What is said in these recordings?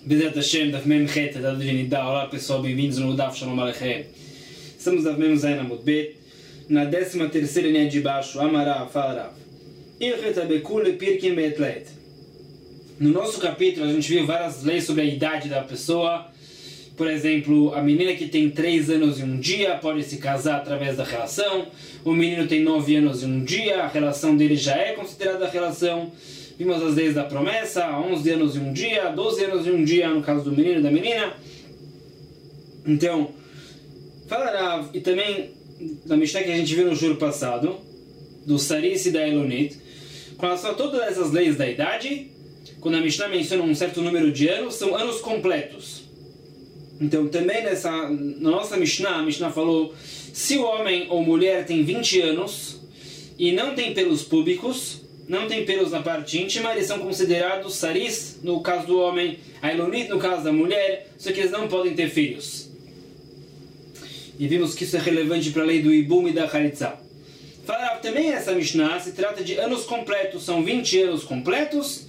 Bezerra Hashem, Daf Mem Chet, da Divinidade. Olá pessoal, bem-vindos no Daf Shalom Aleichem. Estamos Daf Mem Zayin Amud Bet, na 13ª linha de baixo, Amarav, Farav. Ilchet Abekule Pirkim Beetlet. No nosso capítulo a gente viu várias leis sobre a idade da pessoa. Por exemplo, a menina que tem 3 anos e 1 dia pode se casar através da relação. O menino tem 9 anos e 1 dia, a relação dele já é considerada relação. Vimos as leis da promessa, 11 anos e 1 dia, 12 anos e 1 dia no caso do menino e da menina. Então, fala e também da Mishnah que a gente viu no juro passado, do Saris e da Elonit, com relação a todas essas leis da idade, quando a Mishnah menciona um certo número de anos, são anos completos. Então, também na nossa Mishnah, a Mishnah falou, se o homem ou mulher tem 20 anos e não tem pelos púbicos, não tem pelos na parte íntima, eles são considerados saris, no caso do homem, a Elonit no caso da mulher, só que eles não podem ter filhos. E vimos que isso é relevante para a lei do Ibum e da Chalitza. Fala também essa Mishnah, se trata de anos completos, são 20 anos completos.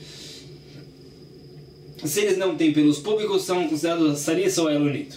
Se eles não têm pelos públicos, são considerados saris ou Elonit.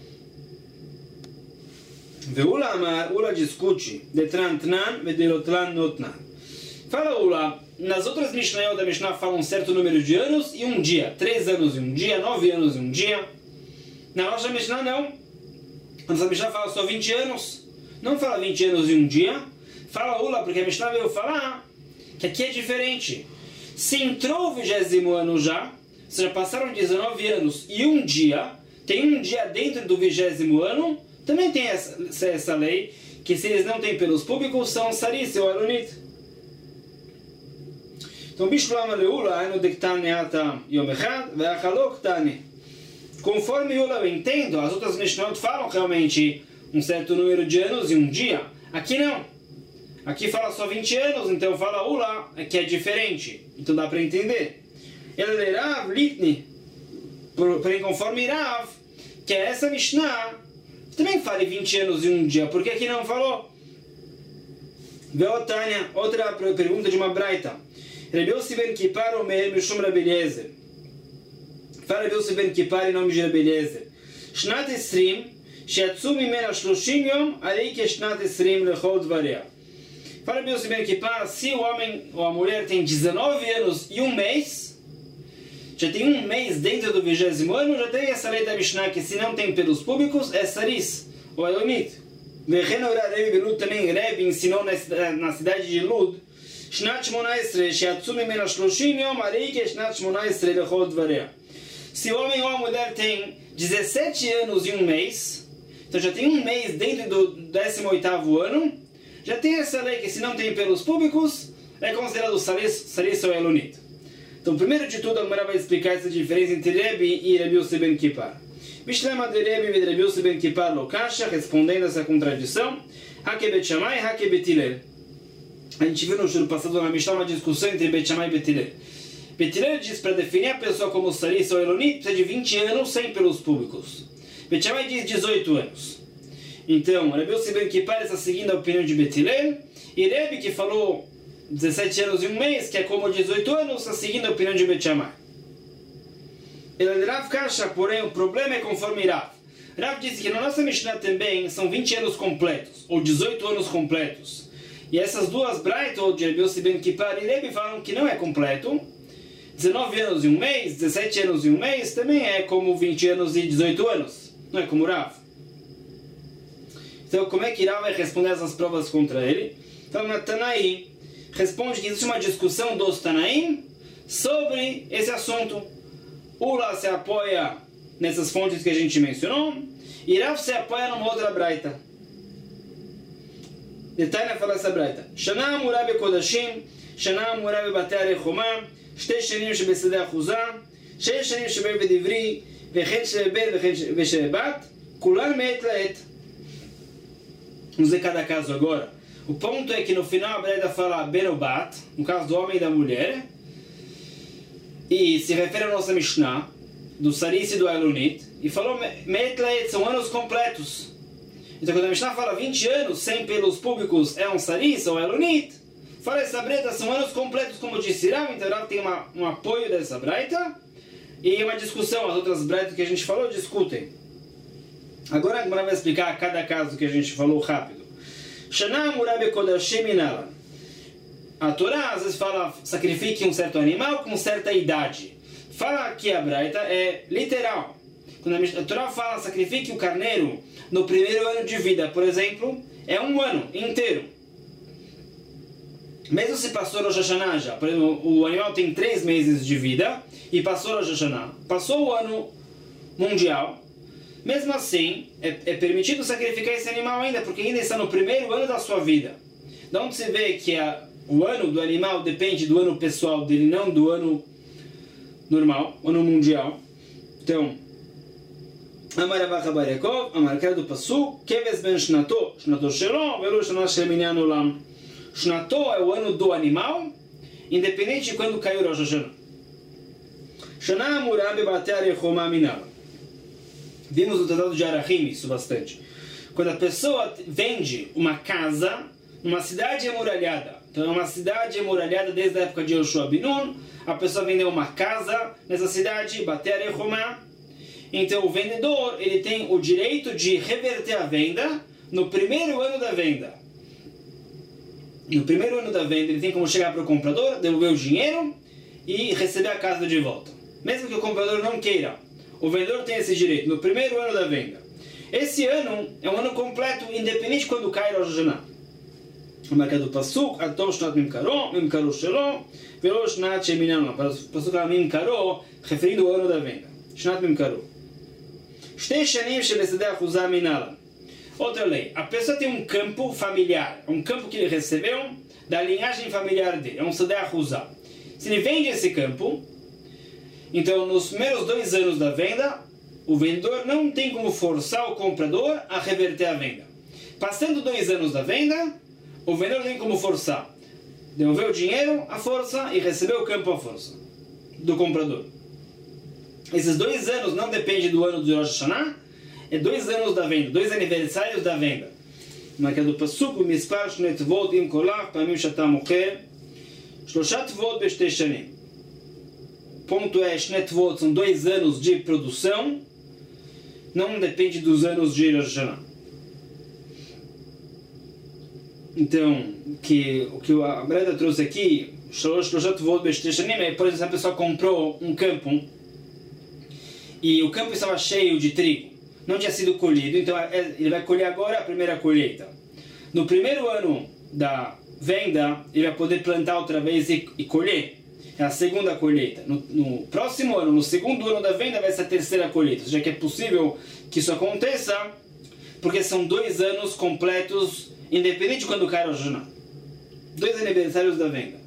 Veula Amar, Ula discute, Detran Tnan, Vedelotlan Notnan. Fala Ula, nas outras Mishnayot da Mishnah falam um certo número de anos e 1 dia. 3 anos e 1 dia, 9 anos e 1 dia. Na nossa Mishnah não. A nossa Mishnah fala só 20 anos. Não fala 20 anos e 1 dia. Fala Ula, porque a Mishnah veio falar que aqui é diferente. Se entrou o 20º ano já, se já passaram 19 anos e 1 dia, tem 1 dia dentro do 20º ano, também tem essa lei, que se eles não têm pelos públicos, são saris ou Elonit. Então, conforme eu entendo, as outras Mishnayot falam realmente um certo número de anos e 1 dia. Aqui não. Aqui fala só 20 anos, então fala Ula, que é diferente. Então dá para entender. Ele Rav Litni, porém conforme Rav, que é essa Mishnah, também fala 20 anos e 1 dia. Por que aqui não falou? Veotânia, outra pergunta de uma braita. Rabi Yossi ben Kippar Omer Mishum Rabi Eliezer. Fala Rabi Yossi ben Kippar em nome de Rabi Eliezer. Shnat Esrim, שיצאו ממנה 30 יום, הרי כשנת 20 לכל דבריה. Fala Rabi Yossi ben Kippar, se o homem ou a mulher tem 19 anos e 1 mês, já tem 1 mês dentro do 20º ano, já tem essa lei da Mishnah que se não tem pelos públicos, é saris, ou Elonit. Vechenorah Rebi Belud também, Rebi ensinou na cidade de Lud, שנת 18 שיצאו ממנה 30 יום, הרי כשנת 18 לכל דבריה. Se o homem ou a mulher tem 17 anos e 1 mês, então já tem 1 mês dentro do 18º ano, já tem essa lei que se não tem pelos públicos, é considerado saris ou Elonit. Então, primeiro de tudo, a Gemara vai explicar essa diferença entre Rebi e Rabi Yossi ben Kippar. Bishlema de Rebi e Rabi Yossi ben Kippar lo kasha, respondendo a essa contradição, Hake Bet Shammai, Hake Bet Hillel. A gente viu no juro passado na Mishnah uma discussão entre Bet Shammai e Bet Hillel. Bet Hillel diz para definir a pessoa como saris ou Elonit, precisa de 20 anos sem pelos públicos. Bet Shammai diz 18 anos. Então, Rabi Yossi ben Kippar está seguindo a opinião de Bet Hillel, e Rebi, que falou 17 anos e 1 mês, que é como 18 anos, está seguindo a opinião de Bet Shammai. Ele Rav Kasha, porém, o problema é conforme Rav. Rav disse que na nossa Mishnah também são 20 anos completos, ou 18 anos completos. E essas duas Braitot, de Rabi Yossi ben Kippar e Rebi, falam que não é completo. 19 anos e 1 mês, 17 anos e 1 mês, também é como 20 anos e 18 anos. Não é como Rav. Então, como é que Rav vai responder essas provas contra ele? Então, na Tanaim, responde que existe uma discussão dos Tanaim sobre esse assunto. Ula se apoia nessas fontes que a gente mencionou, e Rav se apoia numa outra Braita. Detalhe fala essa Braita. Shana amura bekodashim, shana amura bebate arechoma, 2 שנים שבשדה אחוזה, 6 שנים שבהם בדברי, וכן שבבן וכן שבבת, כולן מעת לעת. Vamos ver cada caso agora. O ponto é que no final a Braita fala ben ou bat, no caso do homem e da mulher, e se refere à nossa Mishnah, do saris e do Elonit, e falou meit leit, são anos completos. Então quando a Mishnah fala 20 anos sem pelos públicos é um saris ou Elonit, fala essa Braita, são anos completos, como disse Rav, então Rav tem um apoio dessa Braita, E uma discussão, as outras breitas que a gente falou discutem. Agora a Gemara vai explicar cada caso que a gente falou rápido. Shana Amura Bekodashim Minala. A Torá às vezes fala sacrifique um certo animal com certa idade. Fala que a breita é literal. Quando a Torá fala sacrifique o carneiro no primeiro ano de vida, por exemplo, é um ano inteiro. Mesmo se passou Rosh Hashanah já, por exemplo, o animal tem 3 meses de vida e passou Rosh Hashanah, passou o ano mundial, mesmo assim é permitido sacrificar esse animal ainda, porque ainda está no primeiro ano da sua vida. De onde se vê que o ano do animal depende do ano pessoal dele, não do ano normal, ano mundial. Então, Amar Avacha Bar Yaakov, Amar Kera do Pasuk, Keves ben Shnato, Shnato Shelo, Velo Shana Shel Minyan Olam. Shnato é o ano do animal, independente de quando caiu Rosh Hashanah. Shana Amura Bebate Arechoma Minala. Vimos no tratado de Arahim isso bastante. Quando a pessoa vende uma casa numa cidade emuralhada, então é uma cidade emuralhada desde a época de Yoshua ben Nun, a pessoa vendeu uma casa nessa cidade, Bate Arechoma. Então o vendedor ele tem o direito de reverter a venda no primeiro ano da venda. No primeiro ano da venda ele tem como chegar para o comprador, devolver o dinheiro e receber a casa de volta. Mesmo que o comprador não queira, o vendedor tem esse direito no primeiro ano da venda. Esse ano é um ano completo, independente de quando cai Rosh Hashanah. A marca do Pasuk, Atov Shnat Mimkaro Shelo, Velo Shnat Sheminyan. Pasuk Mimkaro, referindo ao ano da venda. Shnat Mimkaro. Outra lei, a pessoa tem um campo familiar, um campo que ele recebeu da linhagem familiar dele, é um Sedeh Huzah. Se ele vende esse campo, então nos primeiros 2 anos da venda, o vendedor não tem como forçar o comprador a reverter a venda. Passando 2 anos da venda, o vendedor tem como forçar, devolver o dinheiro à força e receber o campo à força do comprador. Esses 2 anos não dependem do ano de Rosh Hashanah, é 2 anos da venda, 2 aniversários da venda. Marca do Pasuk, Mispar Shnet Vod Im Kolach, Pamim Shata Mocher, Shloshat Vod Beshtei Shanim. O ponto é, Shnet Vod são 2 anos de produção, não depende dos anos de Rosh Hashanah. Então, o que a Breda trouxe aqui, Shloshat Vod Beshtei Shanim, é, por exemplo, se a pessoa comprou um campo, e o campo estava cheio de trigo, não tinha sido colhido, então ele vai colher agora a primeira colheita. No primeiro ano da venda, ele vai poder plantar outra vez e colher. É a segunda colheita. No próximo ano, no segundo ano da venda, vai ser a terceira colheita. Já que é possível que isso aconteça, porque são 2 anos completos, independente de quando cai Rosh Hashanah. 2 aniversários da venda.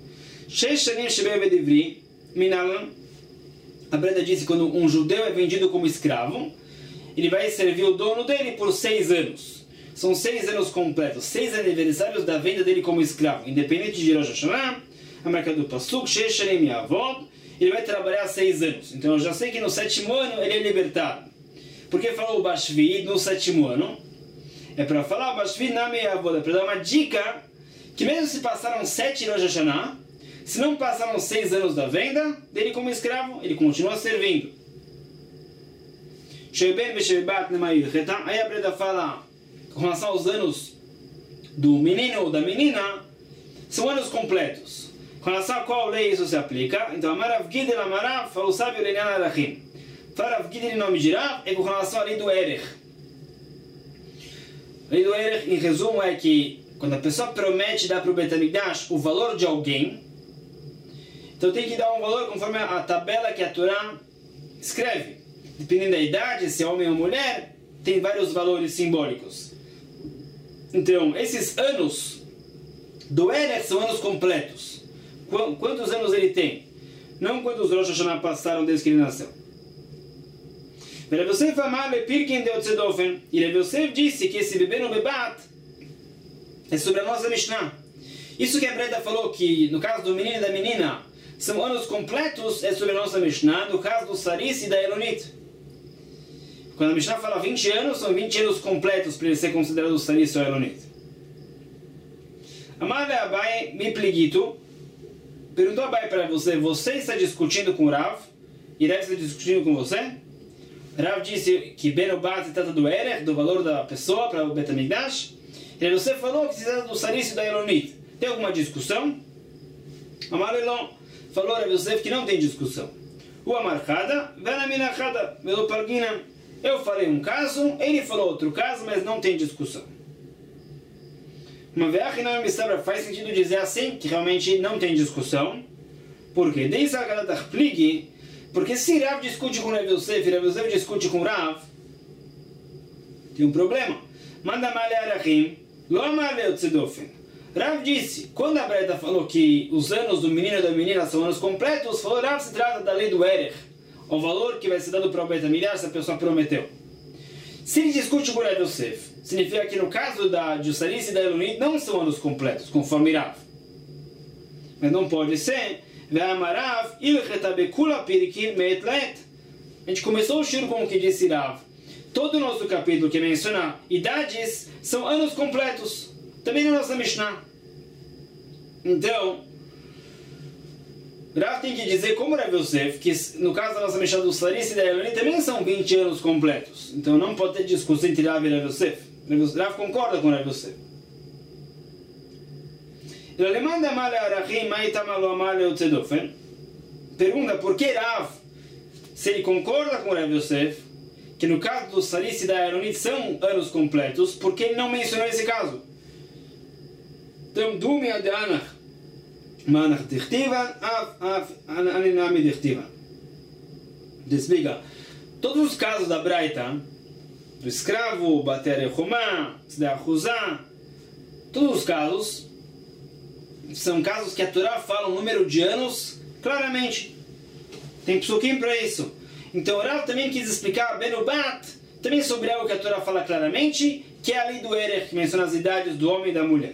A Breda disse que quando um judeu é vendido como escravo, ele vai servir o dono dele por 6 anos. São 6 anos completos, 6 aniversários da venda dele como escravo. Independente de Rosh Hashanah, a marca do Pasuk, ele vai trabalhar 6 anos. Então eu já sei que no 7º ano ele é libertado. Por que falou o Bashvi no 7º ano? É para falar o Bashvi na meia avó, para dar uma dica que mesmo se passaram 7 Rosh Hashanah, se não passaram 6 anos da venda dele como escravo, ele continua servindo. Aí a Breda fala com relação aos anos do menino ou da menina, são anos completos. Com relação a qual lei isso se aplica, então Amarav Gidel Amarav falou sábio Lenyan Arachim. Farav Gidel em nome de Rav é com relação à lei do Erech. A lei do Erech, em resumo, é que quando a pessoa promete dar para o Bet HaMikdash o valor de alguém, então tem que dar um valor conforme a tabela que a Torá escreve. Dependendo da idade, se é homem ou mulher, tem vários valores simbólicos. Então, esses anos do Erech são anos completos. Quantos anos ele tem? Não quantos Rosh Hashanah passaram desde que ele nasceu. E Rav Yosef disse que esse bebê no bebat é sobre a nossa Mishnah. Isso que a Breda falou que no caso do menino e da menina são anos completos é sobre a nossa Mishnah, no caso do Saris e da Elonit. Quando a Mishnah fala 20 anos, são 20 anos completos para ele ser considerado o Saris ou Elonit. Amave Abai me pligito, perguntou Abai para você está discutindo com o Rav e Rav está discutindo com você? Rav disse que Benobat se trata do Erech, do valor da pessoa para o Bet HaMikdash. E você falou que se trata do Sarício da Elonit. Tem alguma discussão? Amarelon falou Rav Yosef que não tem discussão. O Amarchada, Venaminachada, Velopargina. Eu falei um caso, ele falou outro caso, mas não tem discussão. Uma viagem não faz sentido dizer assim, que realmente não tem discussão. Por quê? Desde a cara da Plig, porque se Rav discute com Rav Yosef e Rav Yosef discute com Rav, tem um problema. Manda malhe arachim, lo malhe otzedofen. Rav disse, quando a Braita falou que os anos do menino e da menina são anos completos, falou Rav se trata da lei do Erech, o valor que vai ser dado para o Bet HaMikdash se a pessoa prometeu. Se ele discute com Rav Yosef, significa que no caso de Jussarice e da Elonit não são anos completos, conforme Rav. Mas não pode ser. A gente começou o shur com o que disse Rav. Todo o nosso capítulo que menciona idades são anos completos. Também na nossa Mishnah. Então, Rav tem que dizer, como Rav Yosef, que no caso da nossa Mishnah do Jussarice e da Elonit também são 20 anos completos. Então não pode ter discussão entre Rav e Rav Yosef. Rav concorda com Rav Yosef. Pergunta por que Rav, se ele concorda com Rav Yosef, que no caso do Sarício e da Elonit são anos completos, por que ele não mencionou esse caso? Então, Dumi Adanach, Manach Dichtiva, Aninami Dichtiva. Explica. Todos os casos da Braita, do escravo, Bater Echomá, Tzedeh Achuzá, todos os casos são casos que a Torá fala um número de anos claramente. Tem psukim para isso. Então o Rav também quis explicar Benobat, também sobre algo que a Torá fala claramente, que é a lei do Erech, que menciona as idades do homem e da mulher.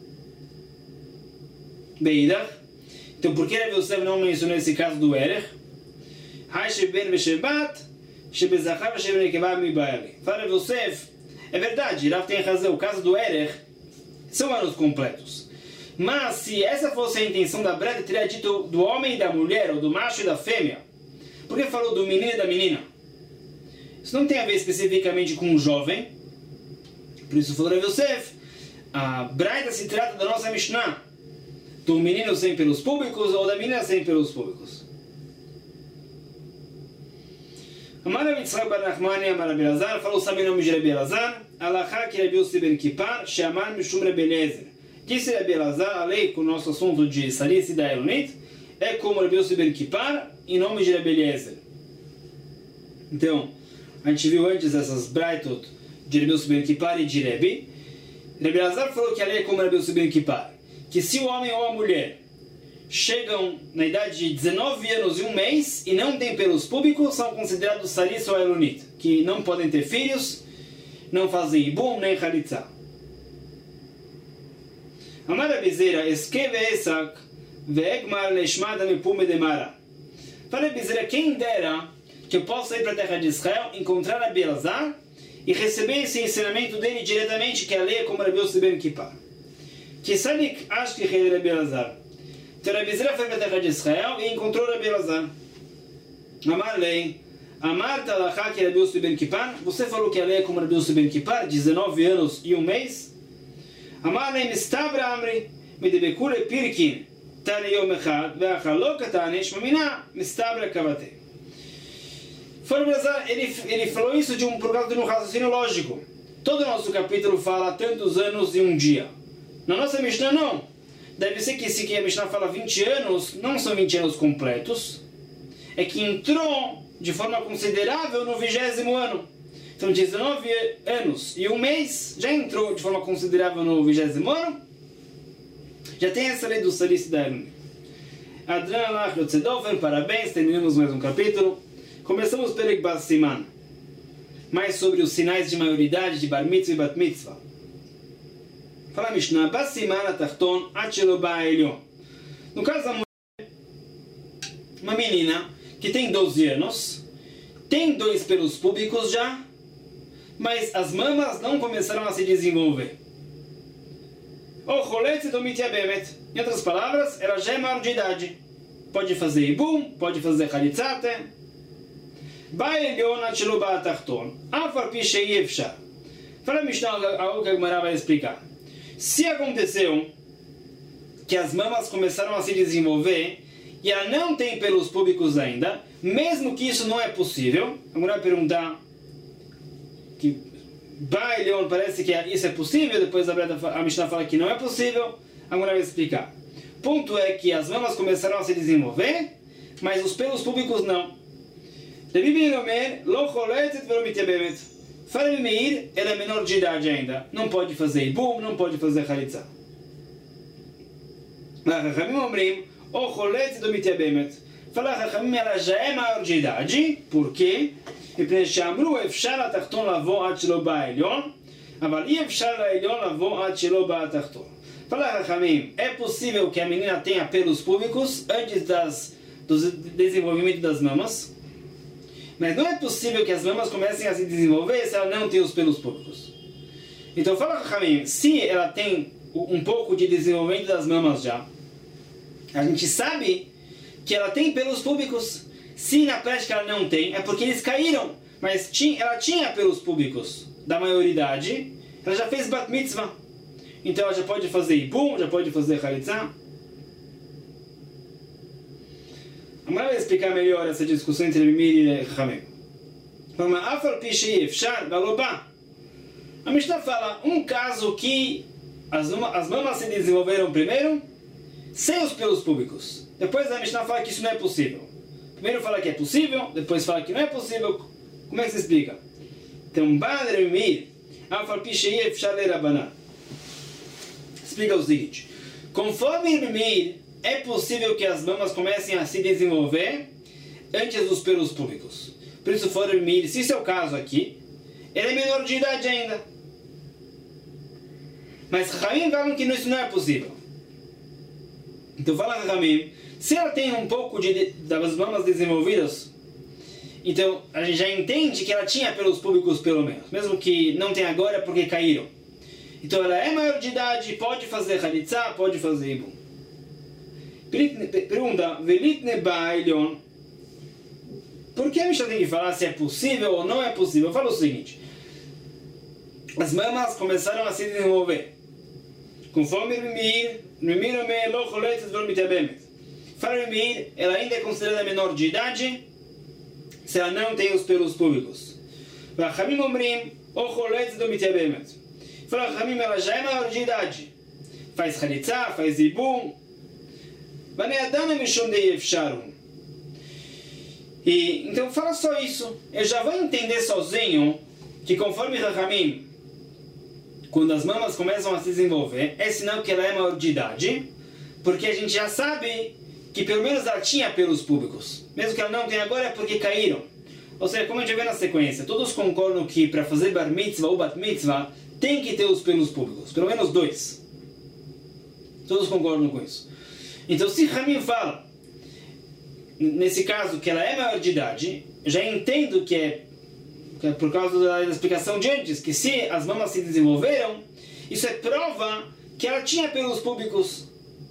Beidach. Então por que Rav Yosef não mencionou esse caso do Erech? Fala Rav Yosef, é verdade, Rav tem razão, o caso do Erech são anos completos. Mas se essa fosse a intenção da Braita, teria dito do homem e da mulher, ou do macho e da fêmea. Por que falou do menino e da menina? Isso não tem a ver especificamente com um jovem. Por isso falou Rav Yosef, a Braita se trata da nossa Mishnah, do menino sem pelos públicos ou da menina sem pelos públicos. Amar Rav Yitzchak bar Nachmani, Amar Rabi Elazar, falou, sabe o nome de Rabi Elazar? Alachá ki Rabi Yossi ben Kippar, Sheamar Mishum Rabi Eliezer. Disse Rabi Elazar, a lei com o nosso assunto de Sarício e da Elonit, é como Rabi Yossi ben Kippar, em nome de Rabi Eliezer. Então, a gente viu antes essas Braitot de Rabi Yossi ben Kippar e de Rabi. Rabi Elazar falou que a lei é como Rabi Yossi ben Kippar, que se o homem ou a mulher chegam na idade de 19 anos e um mês e não têm pelos públicos, são considerados Sarício ou Elonit, que não podem ter filhos, não fazem Ibum nem Chalitza. Amar Abizeira, esqueve Esak, ve'egmar leishmada mipume demara. Fala Abizeira, quem dera que eu possa ir para a terra de Israel, encontrar Rabi Elazar e receber esse ensinamento dele diretamente, que a lei é como Rabi Yossi ben Kippar. Que sabe acho que é Rabi Elazar. Então Rabi Zera foi para a terra de Israel e encontrou Rabi Elazar. Amar lei, Amar talachá que Rabi Yossi ben Kippar. Você falou que a lei é como Rabi Yossi ben Kippar, 19 anos e um mês. Amar lei mistabra amri, medebekule pirkin, tane yom echad, ve'achaloka tane, shmamina, mistabra kavate. Ele falou isso por causa de um raciocínio lógico. Todo o nosso capítulo fala tantos anos e um dia. Na nossa Mishnah não. Deve ser que se a Mishnah fala 20 anos, não são 20 anos completos. É que entrou de forma considerável no 20º ano. Então 19 anos e um mês já entrou de forma considerável no 20º ano. Já tem essa lei do Sarício da Elonit. Adran Lach Yotzedofen, parabéns, terminamos mais um capítulo. Começamos o Perek Bas Siman. Mais sobre os sinais de maioridade de Bar Mitzvah e Bat Mitzvah. Fala Mishnah, Bas Siman Atachton Achelo Ba'elyon. No caso da mulher, uma menina que tem 12 anos, tem 2 pelos públicos já, mas as mamas não começaram a se desenvolver. O Choletz Domit Yabemet. Em outras palavras, ela já é maior de idade. Pode fazer Ibum, pode fazer Chalitzate, Ba'elyon ad shelo ba'atachton, af al pi she'ei efshar. Fala a Mishnah algo que a Gemara vai explicar. Se aconteceu que as mamas começaram a se desenvolver e ela não tem pelos públicos ainda, mesmo que isso não é possível, a Gemara vai perguntar que Ba'elyon parece que isso é possível, depois a Mishnah fala que não é possível, a Gemara vai explicar. Ponto é que as mamas começaram a se desenvolver, mas os pelos públicos não. Rabi Meir Omer, lo choletet velo mityabemet. Fala Rabi Meir, ela é menor de idade ainda, não pode fazer ibum, não pode fazer chalitza. Chachamim omrim, o choletet velo mityabemet. Fala Chachamim, ela já é maior de idade, por quê? מפני שאמרו אפשר התחתון לבוא עד שלא בא העליון, אבל אי אפשר לעליון לבוא עד שלא בא התחתון. Fala Chachamim, é possível que a menina tenha pelos públicos antes do desenvolvimento das mamas, mas não é possível que as mamas comecem a se desenvolver se ela não tem os pelos públicos. Então fala Chachamim, se ela tem um pouco de desenvolvimento das mamas já, a gente sabe que ela tem pelos públicos. Se na prática ela não tem, é porque eles caíram, mas ela tinha pelos públicos da maioridade, ela já fez bat mitzvah. Então ela já pode fazer ibum, já pode fazer chalitza. Agora vai explicar melhor essa discussão entre Rabi Meir e Chachamim. A Mishnah fala um caso que as mamas se desenvolveram primeiro sem os pelos públicos. Depois a Mishnah fala que isso não é possível. Primeiro fala que é possível, depois fala que não é possível. Como é que se explica? Então, Rabi Meir, explica o seguinte: conforme Rabi Meir, é possível que as mamas comecem a se desenvolver antes dos pelos públicos. Por isso, for Rabi Meir, se isso é o caso aqui, ele é menor de idade ainda. Mas Chachamim falam que isso não é possível. Então fala Chachamim, se ela tem um pouco das mamas desenvolvidas, então a gente já entende que ela tinha pelos públicos pelo menos, mesmo que não tem agora porque caíram. Então ela é maior de idade, pode fazer chalitza, pode fazer ibum. Pergunta, velitne ba'elyon, por que a Mishnah tem que falar se é possível ou não é possível? Fala o seguinte: as mamas começaram a se desenvolver. Conforme Rabi Meir Omer lo choletet velo mityabemet. Fala Rabi Meir, ela ainda é considerada menor de idade se ela não tem os pelos públicos. Chachamim omrim, o choletet velo mityabemet. Fala Chachamim, ela já é maior de idade, faz chalitza, faz ibum. Bnei Adam mishum de'efsharu. E então fala só isso. Eu já vou entender sozinho que conforme Chachamim, quando as mamas começam a se desenvolver, é sinal que ela é maior de idade, porque a gente já sabe que pelo menos ela tinha pelos públicos. Mesmo que ela não tenha agora é porque caíram. Ou seja, como a gente vê na sequência, todos concordam que para fazer bar mitzvah ou bat mitzvah tem que ter os pelos públicos, pelo menos 2. Todos concordam com isso. Então se Chachamim fala, nesse caso, que ela é maior de idade, eu já entendo que é por causa da explicação de antes, que se as mamas se desenvolveram, isso é prova que ela tinha pelos públicos.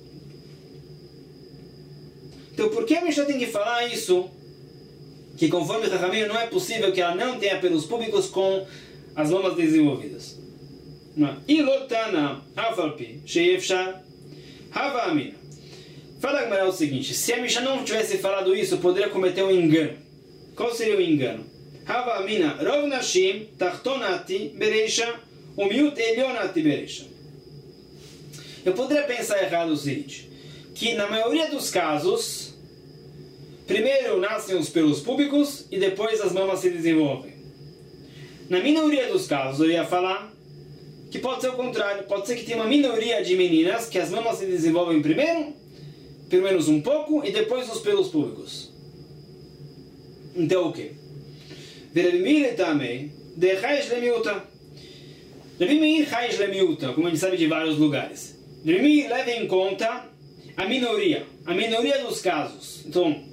Então por que a Mishnah tem que falar isso? Que conforme Chachamim não é possível que ela não tenha pelos públicos com as mamas desenvolvidas. Ilotana afalpi she'efshar hava amina. Fala a Gemara o seguinte: se a Mishnah não tivesse falado isso, poderia cometer um engano. Qual seria o engano? Hava amina rov nashim tachtonati bereisha umiut elionati bereisha. Eu poderia pensar errado o seguinte: que na maioria dos casos, primeiro nascem os pelos públicos e depois as mamas se desenvolvem. Na minoria dos casos, eu ia falar que pode ser o contrário. Pode ser que tenha uma minoria de meninas que as mamas se desenvolvem primeiro, pelo menos um pouco, e depois os pelos públicos. Então o quê? Rabi Meir também, de Chaish Lemiuta. Rabi Meir Chaish Lemiuta, como a gente sabe de vários lugares. Rabi Meir leva em conta a minoria dos casos. Então,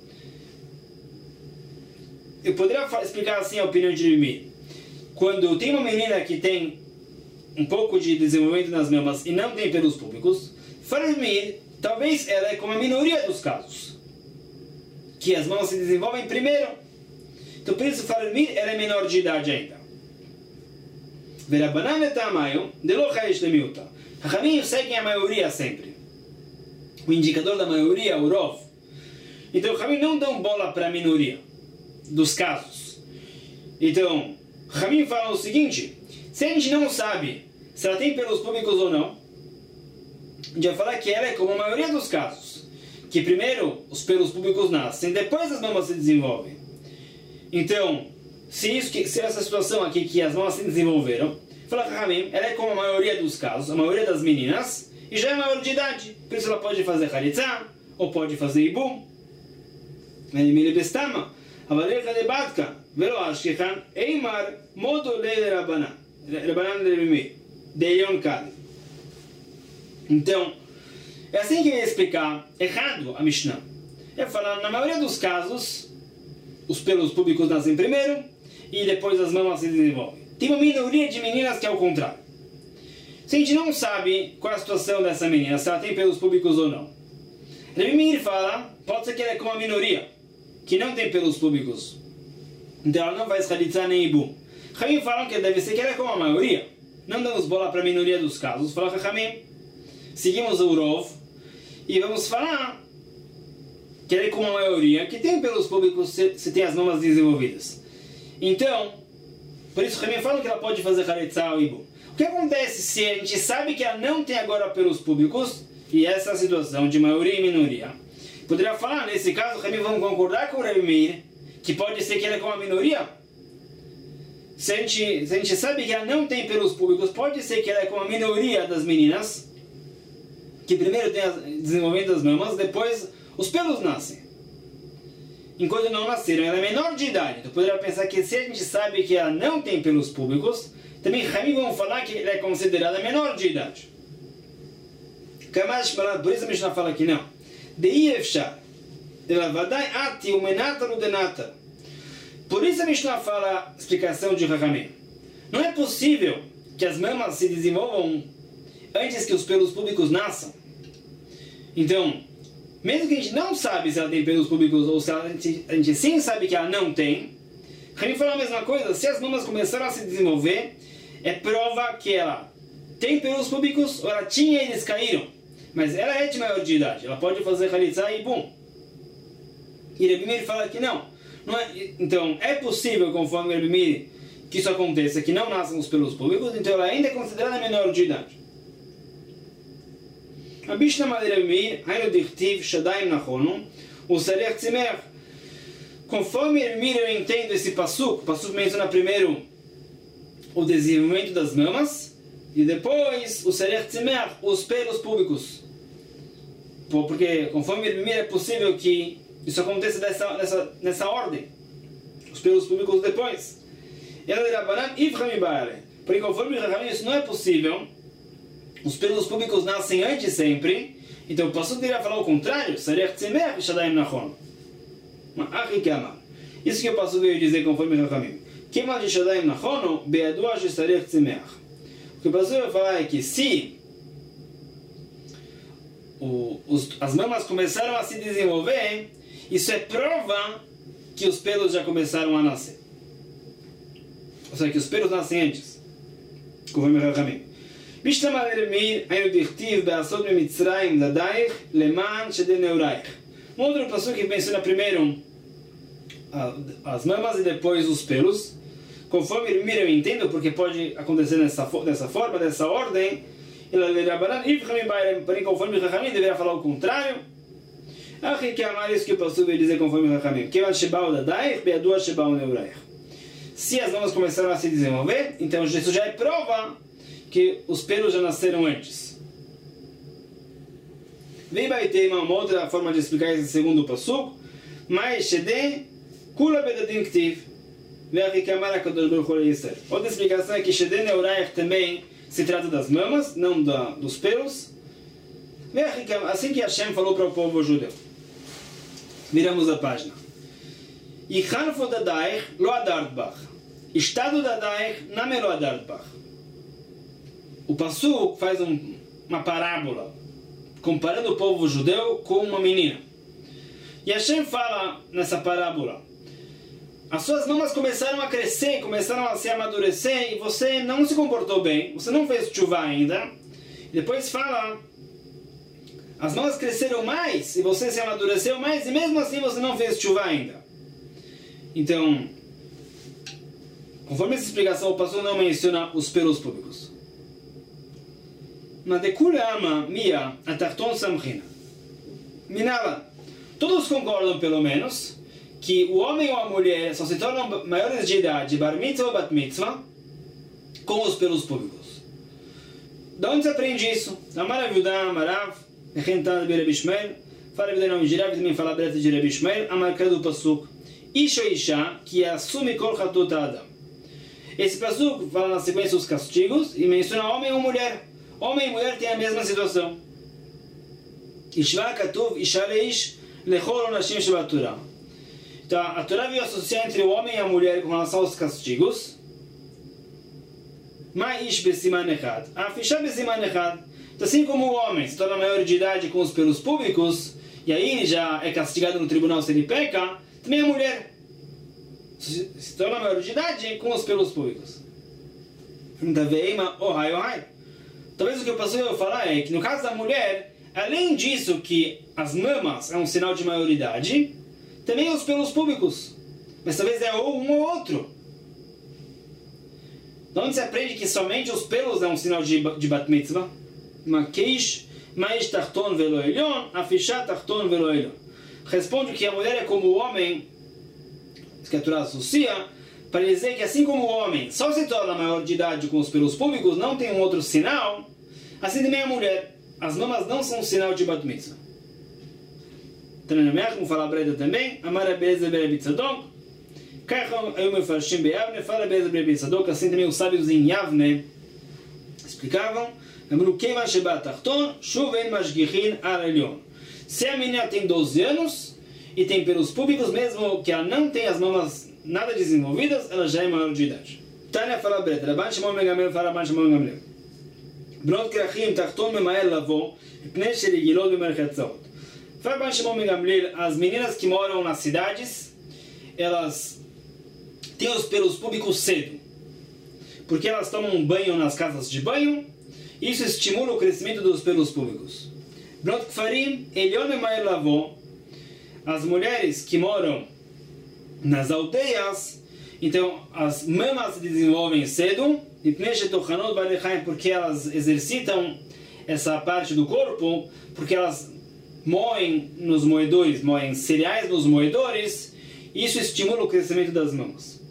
eu poderia explicar assim a opinião de Rabi Meir. Quando tem uma menina que tem um pouco de desenvolvimento nas mamas e não tem pelos públicos, Rabi Meir, talvez ela é como a minoria dos casos, que as mamas se desenvolvem primeiro. Então Então por isso Farah Mir ela é menor de idade ainda. Verabanan etamayo delo chayesh lemiuta. Chachamim seguem a maioria sempre. O indicador da maioria é o rov. Então Chachamim não dão bola para a minoria dos casos. Então Chachamim falam o seguinte: se a gente não sabe se ela tem pelos públicos ou não, a gente vai falar que ela é como a maioria dos casos, que primeiro os pelos públicos nascem, depois as mamas se desenvolvem. Então, se essa situação aqui que as mamas se desenvolveram, fala Chachamim, ela é como a maioria dos casos, a maioria das meninas, e já é maior de idade, por isso ela pode fazer Haritzah, ou pode fazer Ibum. Ele bestama, avalecha de batka, velo ashkechan, eimar, modo le rabanan, rabanan de Rebimir, de Yon Kali. Então, é assim que eu ia explicar errado a Mishnah. É falar, na maioria dos casos, os pelos públicos nascem primeiro e depois as mamas se desenvolvem. Tem uma minoria de meninas que é o contrário. Se a gente não sabe qual é a situação dessa menina, se ela tem pelos públicos ou não, Rebimir fala, pode ser que ela é como a minoria, que não tem pelos públicos. Então ela não vai escalitzar nem Ibum. Chachamim falam que deve ser que ela é como a maioria. Não damos bola para a minoria dos casos. Fala Chachamim. Seguimos o Rov e vamos falar que ele é como a maioria, que tem pelos públicos se tem as mamas desenvolvidas. Então, por isso Chachamim fala que ela pode fazer Haritzah ou Ibum. O que acontece se a gente sabe que ela não tem agora pelos públicos, e essa situação de maioria e minoria? Poderia falar, nesse caso, Chachamim vão concordar com o Rebbe Meir, que pode ser que ela é como a minoria? Se a gente sabe que ela não tem pelos públicos, pode ser que ela é como a minoria das meninas, que primeiro tem desenvolvimento das mamas, depois os pelos nascem. Enquanto não nasceram, ela é menor de idade. Então poderia pensar que se a gente sabe que ela não tem pelos públicos, também Chachamim vão falar que ela é considerada menor de idade. Por isso a Mishnah fala que não. Por isso a Mishnah fala a explicação de Chachamim. Não é possível que as mamas se desenvolvam antes que os pelos públicos nasçam. Então, mesmo que a gente não sabe se ela tem pelos públicos ou se a gente sim sabe que ela não tem, Chachamim fala a mesma coisa. Se as mamas começaram a se desenvolver, é prova que ela tem pelos públicos ou ela tinha e eles caíram. Mas ela é de maior de idade. Ela pode fazer Haritzah e Ibum. E Rebbe Meir fala que não. Então, é possível, conforme Rebbe Meir, que isso aconteça, que não nasçam os pelos públicos, então ela ainda é considerada menor de idade. A Bishna Rebbe Meir, Hainu Dichtiv Shadaim Nachonu, o Sarech Tzimer. Conforme Rebbe Meir eu entendo esse passuco, o passuco menciona primeiro o desenvolvimento das mamas, e depois o Sarech Tzimer, os pelos públicos. Porque conforme Rebbe Meir é possível que isso aconteça nessa ordem. Os pelos públicos depois. Porque conforme Chachamim isso não é possível. Os pelos públicos nascem antes sempre. Então o passuco deveria falar o contrário. Isso que o passuco veio dizer conforme Chachamim. O que o passuco vai falar é que se as mamas começaram a se desenvolver, isso é prova que os pelos já começaram a nascer. Ou seja, que os pelos nascem antes. Conforme Chachamim. Bishtama Lermir, Ainu Dichtiv, Be'asod Mitzrayim, Dadaich, Leman, Shedeneuraich. Um outro passuco que menciona primeiro as mamas e depois os pelos. Conforme Lermir eu entendo, porque pode acontecer dessa forma, dessa ordem. Porém, conforme Chachamim deveria falar o contrário. Aqui que amar isso que o pastor veio dizer conforme Chachamim. Se as mamas começaram a se desenvolver, então isso já é prova que os pelos já nasceram antes. Vem vai ter uma outra forma de explicar esse segundo passuco. Mas Shede Kula Bedadim Ktiv. Outra explicação é que Shede Neuraich também se trata das mamas, não dos pelos. Assim que Hashem falou para o povo judeu. Viramos a página. Ichanfo dadaich lo adardbach. Estado dadaich name lo adardbach. O passuco faz uma parábola comparando o povo judeu com uma menina. E Hashem fala nessa parábola: as suas mamas começaram a crescer, começaram a se amadurecer, e você não se comportou bem, você não fez tshuva ainda. E depois fala, as mamas cresceram mais, e você se amadureceu mais, e mesmo assim você não fez tshuva ainda. Então, conforme essa explicação, o pastor não menciona os pelos públicos. Mas de kulama mia atarton samchina. Minala, todos concordam pelo menos que o homem ou a mulher só se tornam maiores de idade, bar mitzvah ou bat mitzvah, com os pelos públicos. Da onde se aprende isso? Amar Aviudá, Amarav, Rechentan de Rebi Shmuel, fala Aviudá não Girav, também fala Breta de Rebi Shmuel, Amar do Pasuk, Isha Isha, que assume kol chatut Adam. Esse Pasuk fala na sequência os castigos e menciona homem ou mulher. Homem e mulher têm a mesma situação. Ishva Katuv, Isha Leish, Lechol Onashim Shebat Torah. Então, a Torá veio associar entre o homem e a mulher com relação aos castigos. Ma'ish besiman echad, afisha besiman echad. Então, assim como o homem se torna maior de idade com os pelos públicos, e aí ele já é castigado no tribunal se ele peca, também a mulher se torna maior de idade com os pelos públicos. Pergunta, veima, ohai, ohai. Talvez o que eu posso falar é que no caso da mulher, além disso que as mamas é um sinal de maioridade, também os pelos públicos. Mas talvez é ou um ou outro. De onde se aprende que somente os pelos é um sinal de bat mitzvah? Makish, maish tarton velo elyon, afisha tarton velo elyon. Responde que a mulher é como o homem, que a Torá associa, para dizer que assim como o homem só se torna maior de idade com os pelos públicos, não tem um outro sinal, assim também a mulher. As mamas não são um sinal de bat mitzvah. Como fala a Breda também, Amar Bezer Berebitzadok, Kacham Ayum Mefarshim Beyavne, fala Bezer Berebitzadok, assim também os sábios em Yavne explicavam, se a menina tem 12 anos e tem pelos públicos, mesmo que ela não tenha as mamas nada desenvolvidas, ela já é maior de idade. Tânia fala Breda, Rabban Shimon ben Gamliel fala Rabban Shimon ben Gamliel. Bnot Krachim Tarton Memael Lavo, Pnei Sherigilot Bemerchatzaot. Fala Rabban Shimon ben Gamliel, as meninas que moram nas cidades, elas têm os pelos públicos cedo, porque elas tomam um banho nas casas de banho, e isso estimula o crescimento dos pelos públicos. Bnot Kfarim Elyon Memael Lavo, as mulheres que moram nas aldeias, então as mamas se desenvolvem cedo, porque elas exercitam essa parte do corpo, porque elas moem nos moedores, moem cereais nos moedores, e isso estimula o crescimento das mamas.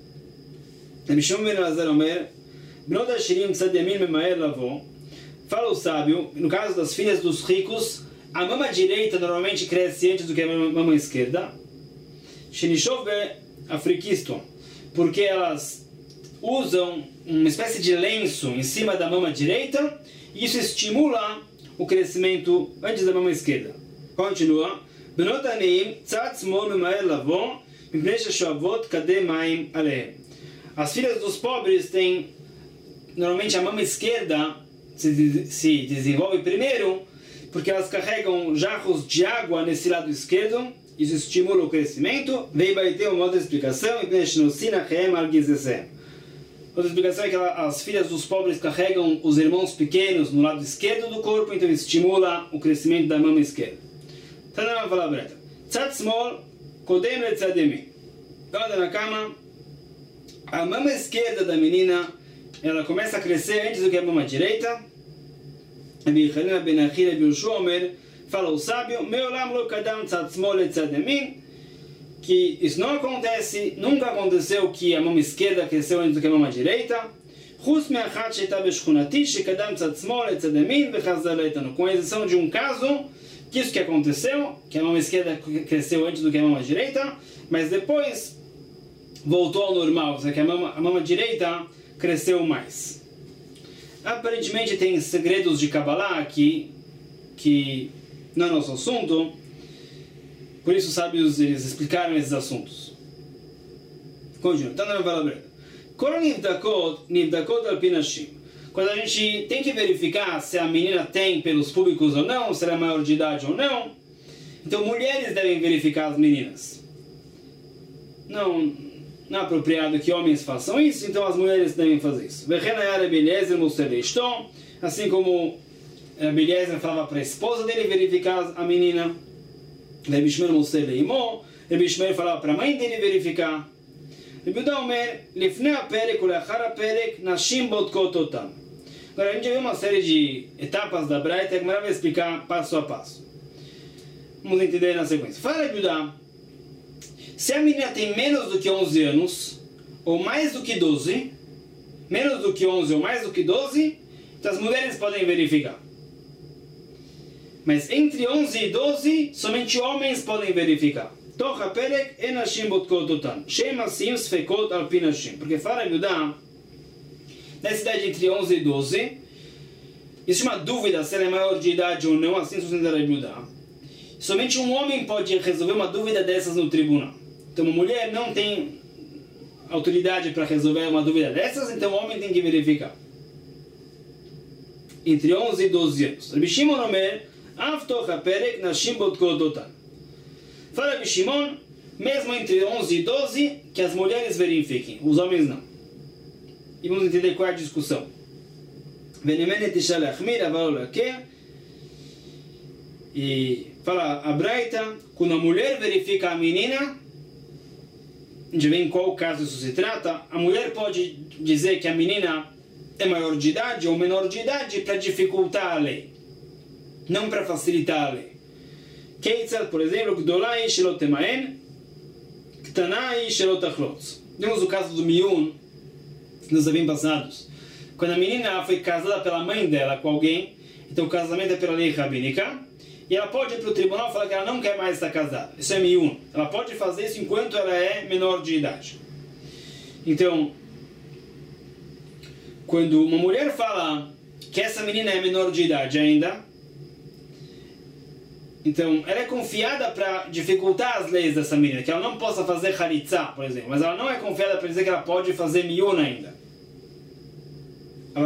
Fala o sábio, no caso das filhas dos ricos, a mama direita normalmente cresce antes do que a mama esquerda. Porque elas usam uma espécie de lenço em cima da mama direita, e isso estimula o crescimento antes da mama esquerda. Continua. As filhas dos pobres têm normalmente a mama esquerda se desenvolve primeiro, porque elas carregam jarros de água nesse lado esquerdo. Isso estimula o crescimento. Veio vai ter uma outra explicação. Outra explicação é que as filhas dos pobres carregam os irmãos pequenos no lado esquerdo do corpo, então estimula o crescimento da mama esquerda. Tá na palavra. Tzad smol kodem le tzad yamin. Ela na cama, a mama esquerda da menina, ela começa a crescer antes do que a mama direita. Fala o sábio, que isso não acontece, nunca aconteceu que a mão esquerda cresceu antes do que a mão direita, com exceção de um caso, que isso que aconteceu, que a mão esquerda cresceu antes do que a mão direita, mas depois voltou ao normal, ou seja, que a mão direita cresceu mais. Aparentemente tem segredos de Kabbalah aqui, que não é nosso assunto, por isso os sábios eles explicaram esses assuntos. Continua. Então não vai lá. Quando a gente tem que verificar se a menina tem pelos públicos ou não, se ela é maior de idade ou não, então mulheres devem verificar as meninas. Não não é apropriado que homens façam isso, então as mulheres devem fazer isso. Assim como Rabbi Eliezer falava para a esposa dele verificar a menina, Rabbi Shmuel Moser Leimo, Rabbi Shmuel falava para a mãe dele verificar. Rabbi Yehuda Omer, Lifnei HaPerek u'Leachar HaPerek, Nashim Bodkot Otam. Agora a gente viu uma série de etapas da Braita, que a Gemara vai explicar passo a passo. Vamos entender na sequência. Fala Rabbi Yehuda, se a menina tem menos do que 11 anos, ou mais do que 12, menos do que 11 ou mais do que 12, então as mulheres podem verificar. Mas entre 11 e 12, somente homens podem verificar. Tocha Perek enashim botkot otam. Shem asim sfekot al pinashim. Porque fala Rabbi Yehuda, nessa idade entre 11 e 12, existe uma dúvida se ela é maior de idade ou não, assim sustenta Rabbi Yehuda. Somente um homem pode resolver uma dúvida dessas no tribunal. Então uma mulher não tem autoridade para resolver uma dúvida dessas, então o homem tem que verificar. Entre 11 e 12 anos. Rabbi Shimon Omer, Avtoch HaPerek Nashim Bodkot Otam. Fala Rabbi Shimon, mesmo entre 11 e 12, que as mulheres verifiquem, os homens não. E vamos entender qual é a discussão. E fala a Braita, quando a mulher verifica a menina, a gente vê em qual caso isso se trata, a mulher pode dizer que a menina é maior de idade ou menor de idade para dificultar a lei, não para facilitar a lei. Keitzad, por exemplo, Gdolai Shelot Temaen, Ktanai Shelot Achlotz. Temos o caso do Miun, nos avim passados. Quando a menina foi casada pela mãe dela com alguém, então o casamento é pela lei rabínica, e ela pode ir para o tribunal e falar que ela não quer mais estar casada. Isso é Miun. Ela pode fazer isso enquanto ela é menor de idade. Então, quando uma mulher fala que essa menina é menor de idade ainda, então ela é confiada para dificultar as leis dessa menina, que ela não possa fazer halitzá, por exemplo, mas ela não é confiada para dizer que ela pode fazer miun ainda. Ou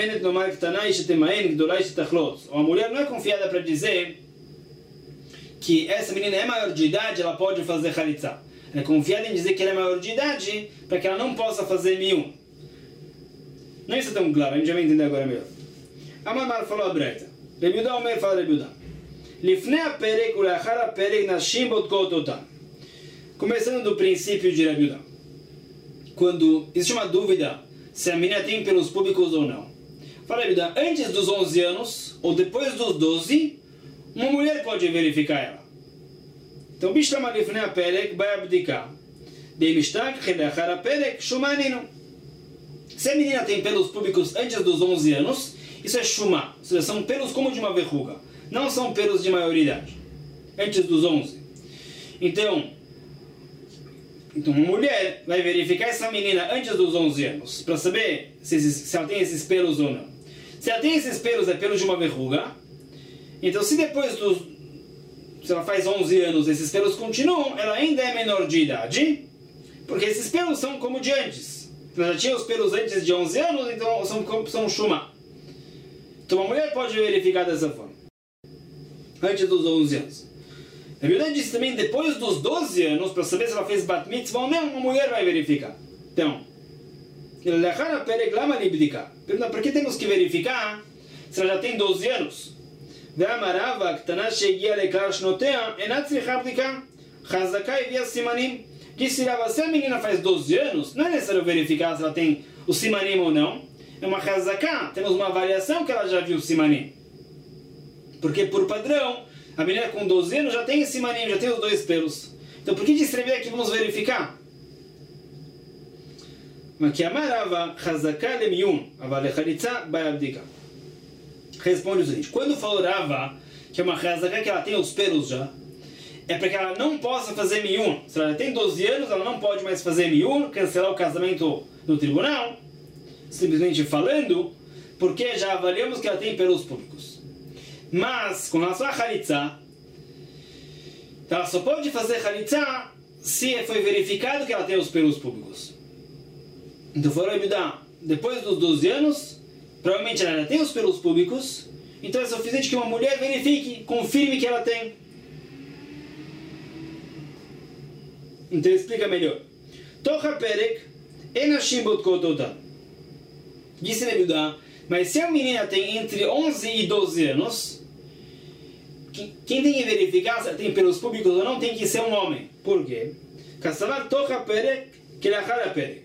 a mulher não é confiada para dizer que essa menina é maior de idade, ela pode fazer halitzá. Ela é confiada em dizer que ela é maior de idade para que ela não possa fazer miun. Não isso é tão claro, a gente já vai entender agora melhor. Amar falou a Braita. Rabbi Yehuda Omer fala Rabbi Yehuda. Lifnei HaPerek u'Leachar HaPerek Nashim Bodkot Otam. Começando do princípio de Rabbi Yehuda. Quando existe uma dúvida se a menina tem pelos públicos ou não. Fala Rabbi Yehuda, antes dos 11 anos ou depois dos 12, uma mulher pode verificar ela. Então, Bishlama Lifnei HaPerek vai abdicar. Deimishtak Leachar HaPerek Shumaninu. Se a menina tem pelos públicos antes dos 11 anos, isso é Shumá. Ou seja, são pelos como de uma verruga. Não são pelos de maioridade. Antes dos 11. Então uma mulher vai verificar essa menina antes dos 11 anos, para saber se ela tem esses pelos ou não. Se ela tem esses pelos, é pelos de uma verruga. Então se depois se ela faz 11 anos, esses pelos continuam, ela ainda é menor de idade, porque esses pelos são como de antes. Ela já tinha os pelos antes de 11 anos, então são Shumá. Então uma mulher pode verificar dessa forma. Antes dos 11 anos. A Bíblia diz também, depois dos 12 anos, para saber se ela fez bat mitzvah ou não, uma mulher vai verificar. Então, pergunta, por que temos que verificar se ela já tem 12 anos? Disse Rava, se a menina faz 12 anos, não é necessário verificar se ela tem o simanim ou não. É uma chazaká, temos uma avaliação que ela já viu o simanim. Porque por padrão, a menina com 12 anos já tem esse simanim, já tem os 2 pelos. Então por que escrever aqui vamos verificar? Responde o seguinte, quando falou Rava que é uma chazaká que ela tem os pelos já, é para que ela não possa fazer miun. Se ela tem 12 anos, ela não pode mais fazer miun, cancelar o casamento no tribunal, simplesmente falando, porque já avaliamos que ela tem pelos públicos. Mas, com relação a halitzá, ela só pode fazer halitzá se foi verificado que ela tem os pelos públicos. Então, foi Rabbi Yehuda, depois dos 12 anos, provavelmente ela já tem os pelos públicos, então é suficiente que uma mulher verifique, confirme que ela tem. Então explica melhor. Tocha Perek, Enashim Botkot Otan. Disse Rabi Yehuda, mas se a menina tem entre 11 e 12 anos, quem tem que verificar se tem pelos públicos ou não tem que ser um homem. Por quê? Kassavar Tocha Perek, Kelachar Perek.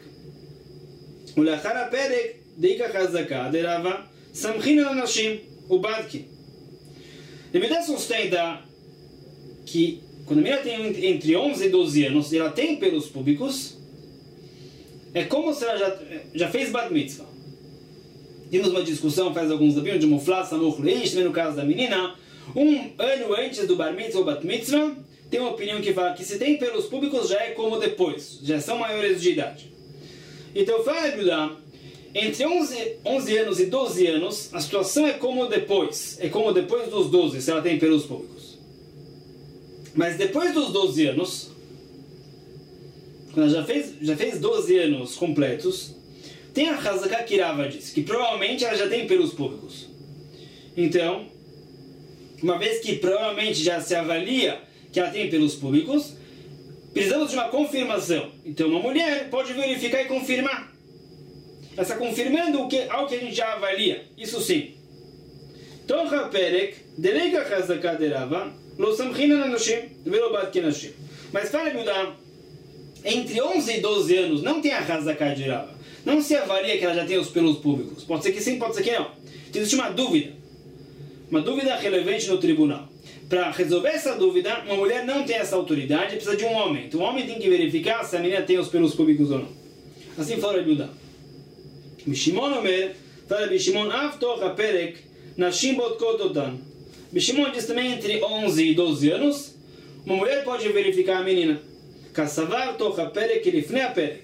O Lachar Perek, Deika Chazaka, Derava, Samchin Anashim, o Badki. Rabi Yehuda sustenta que quando a menina tem entre 11 e 12 anos e ela tem pelos públicos, é como se ela já fez Bat Mitzvah. Temos uma discussão, faz alguns anos de Muflas, Samuch Leish, também no caso da menina, um ano antes do Bar Mitzvah ou Bat Mitzvah, tem uma opinião que fala que se tem pelos públicos já é como depois, já são maiores de idade. Então fala Rabi Yehuda, entre 11 anos e 12 anos, a situação é como depois dos 12, se ela tem pelos públicos. Mas depois dos 12 anos, quando ela já fez 12 anos completos, tem a Chazaka que Rava disse, que provavelmente ela já tem pelos públicos. Então, uma vez que provavelmente já se avalia que ela tem pelos públicos, precisamos de uma confirmação. Então, uma mulher pode verificar e confirmar. Ela está confirmando algo que a gente já avalia. Isso sim. Tocha Perek, Delega Chazaka de Rava, Lo Samchina Nanoshim, Velo Bat Kenashim. Mas fala, Yehuda, entre 11 e 12 anos não tem a Chazaka de Rava. Não se avalia que ela já tem os pelos públicos. Pode ser que sim, pode ser que não. Então, existe uma dúvida relevante no tribunal. Para resolver essa dúvida, uma mulher não tem essa autoridade, precisa de um homem. Então, o homem tem que verificar se a menina tem os pelos públicos ou não. Assim fala Rabi Yehuda. Bishimon Omer, fala Bishimon Avtoch Perek, Nashim Botkot Otan. Bishimon diz também entre 11 e 12 anos, uma mulher pode verificar a menina. Kassavar Tocha Perek Lifnei Perek.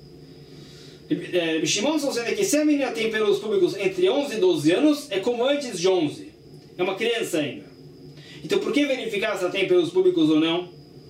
Bishimon sustenta que se a menina tem pelos públicos entre 11 e 12 anos, é como antes de 11. É uma criança ainda. Então, por que verificar se ela tem pelos públicos ou não?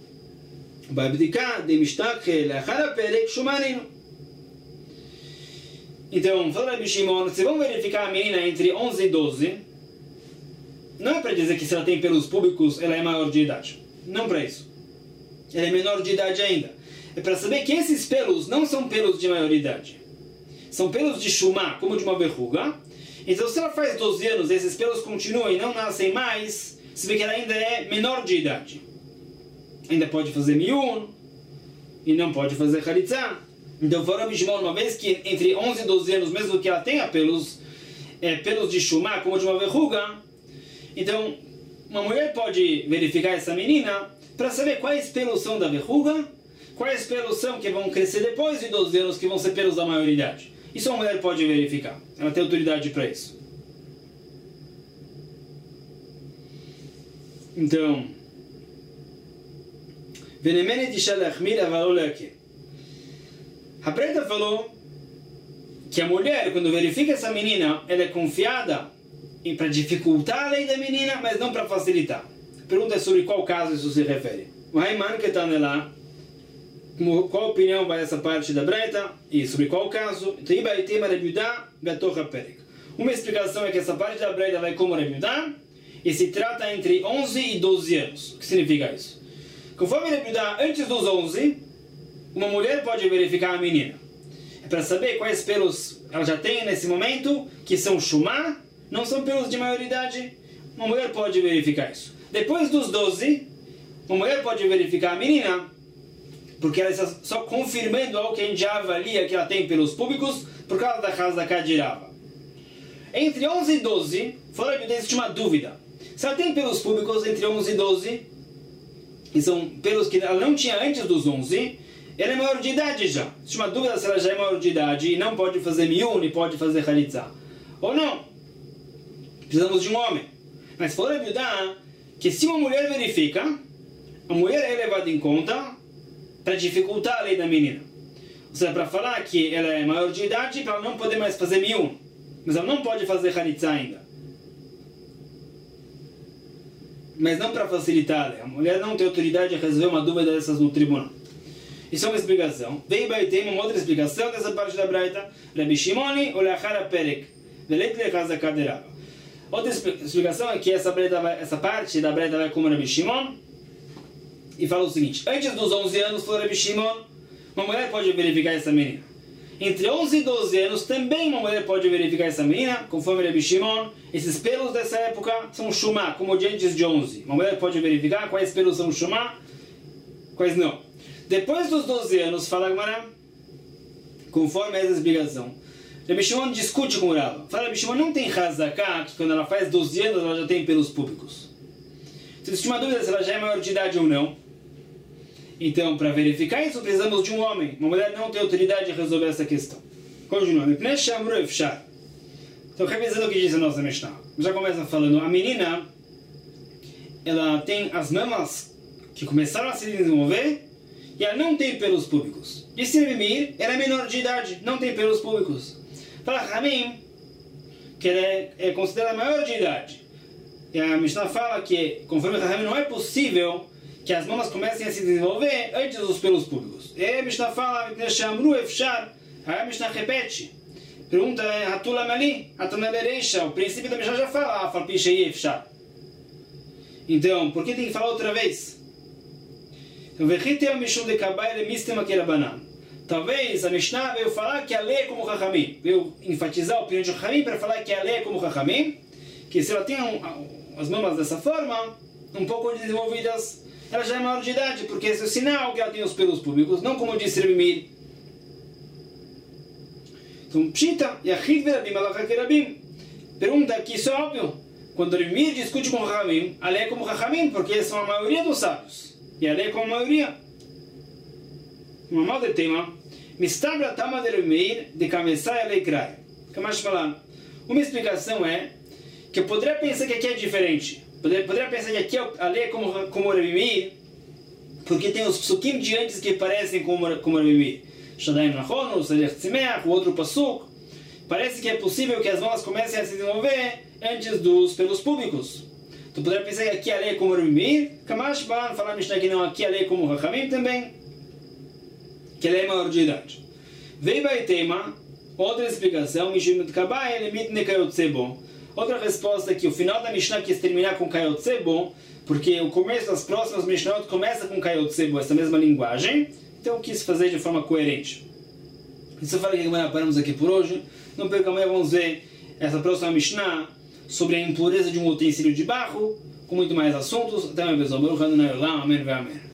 Então, fala Bishimon, se vão verificar a menina entre 11 e 12, não é para dizer que se ela tem pelos públicos, ela é maior de idade. Não para isso. Ela é menor de idade ainda. É para saber que esses pelos não são pelos de maioridade. São pelos de Shumá, como de uma verruga. Então, se ela faz 12 anos e esses pelos continuam e não nascem mais, se vê que ela ainda é menor de idade. Ainda pode fazer Miyun e não pode fazer Chalitza. Então, fala Bishimon, uma vez que entre 11 e 12 anos, mesmo que ela tenha pelos de Shumá, como de uma verruga, então, uma mulher pode verificar essa menina para saber quais pelos são da verruga, quais pelos são que vão crescer depois de 12 anos, que vão ser pelos da maioridade. Isso a mulher pode verificar. Ela tem autoridade para isso. Então, a Breita falou que a mulher, quando verifica essa menina, ela é confiada para dificultar a lei da menina, mas não para facilitar. A pergunta é sobre qual caso isso se refere. O Raiman que está lá, qual opinião vai essa parte da Breita e sobre qual caso? Uma explicação é que essa parte da Breita vai como Rabi Yehuda e se trata entre 11 e 12 anos. O que significa isso? Conforme Rabi Yehuda, antes dos 11, uma mulher pode verificar a menina. É para saber quais pelos ela já tem nesse momento, que são Shumá, não são pelos de maioridade. Uma mulher pode verificar isso. Depois dos 12, uma mulher pode verificar a menina, porque ela está só confirmando algo que a gente já avalia que ela tem pelos públicos, por causa da Chazaka de Rava. Entre 11 e 12, fora que existe uma dúvida. Se ela tem pelos públicos entre 11 e 12, e são pelos que ela não tinha antes dos 11, ela é maior de idade já. Existe uma dúvida se ela já é maior de idade e não pode fazer Miyun e pode fazer Chalitza. Ou não. Precisamos de um homem. Mas fora que se uma mulher verifica, a mulher é levada em conta para dificultar a lei da menina. Ou seja, para falar que ela é maior de idade, para ela não poder mais fazer Miyun. Mas ela não pode fazer Chalitza ainda. Mas não para facilitar a lei. A mulher não tem autoridade de resolver uma dúvida dessas no tribunal. Isso é uma explicação. Vem Baitem, uma outra explicação dessa parte da Breita. Rabi Shimoni, ou Lachar Perek. Velet Lechazaka de Rava. Outra explicação é que essa parte da Breita vai como Rabi Shimon. E fala o seguinte: antes dos 11 anos, falou Rabi Shimon, uma mulher pode verificar essa menina. Entre 11 e 12 anos, também uma mulher pode verificar essa menina, conforme Rabbi Shimon. Esses pelos dessa época são shumá, como de antes de 11. Uma mulher pode verificar quais pelos são shumá, quais não. Depois dos 12 anos, fala Gemara, conforme essa explicação, Rabbi Shimon discute com o Rava. Fala, Rabbi Shimon não tem Hazaká, que quando ela faz 12 anos ela já tem pelos públicos. Se existe uma dúvida se ela já é maior de idade ou não, então, para verificar isso, precisamos de um homem. Uma mulher não tem autoridade de resolver essa questão. Continua. Então, revisando o que diz a nossa Mishnah. Já começa falando, a menina, ela tem as mamas que começaram a se desenvolver e ela não tem pelos públicos. Disse Rabbi Meir, ela é menor de idade, não tem pelos públicos. Fala Ramim, que ela é considerada maior de idade. E a Mishnah fala que, conforme Ramim, não é possível que as mamas comecem a se desenvolver antes dos pelos públicos. E a Mishnah fala, aí a Mishnah repete. Pergunta é, Hatula Mali, Atanabereisha, o princípio da Mishnah já fala, Falpichei Efshar. Então, por que tem que falar outra vez? Então, Vechiteu Mishum de Kabai Mistem Akirabanan. Talvez a Mishnah veio falar que a lei é como Chachamim. Veio enfatizar a opinião de Chachamim para falar que a lei é como Chachamim. Que se ela tem as mamas dessa forma, um pouco desenvolvidas, ela já é maior de idade, porque esse é o sinal que ela tem os pelos públicos, não como disse Rabbi Meir. Então, Pshita, Yachid Verabim, Alachak pergunta aqui, isso é óbvio. Quando Rabbi Meir discute com Chachamim, a lei é como Chachamim, porque eles são a maioria dos sábios. E a lei é como a maioria. Uma mal de tema, Mistabra Tama de Rabbi Meir, de Kamesai a lei Krai. Kamash falando. Uma explicação é que eu poderia pensar que aqui é diferente. Poderia pensar que aqui a lei é como Rabbi Meir, porque tem os psukim de antes que parecem como Rabbi Meir. Shadaim Nachonu, Salech Tzimeach, o outro pasuk. Parece que é possível que as mamas comecem a se desenvolver antes dos pelos públicos. Então poderia pensar que aqui a lei é como Rabbi Meir. Kamash Ban, falar Mishnah que não, aqui a lei é como Chachamim também, que ela é maior de idade. Veio Baitema, outra explicação, Mishim Kabai, Limit Nekayotsebo. Outra resposta é que o final da Mishnah quis terminar com Kayotsebo, porque o começo das próximas Mishnahot começa com Kayotsebo, essa mesma linguagem, então eu quis fazer de forma coerente. Isso eu falei que paramos aqui por hoje. Não perca, amanhã vamos ver essa próxima Mishnah sobre a impureza de um utensílio de barro, com muito mais assuntos. Até mais, pessoal. Amém.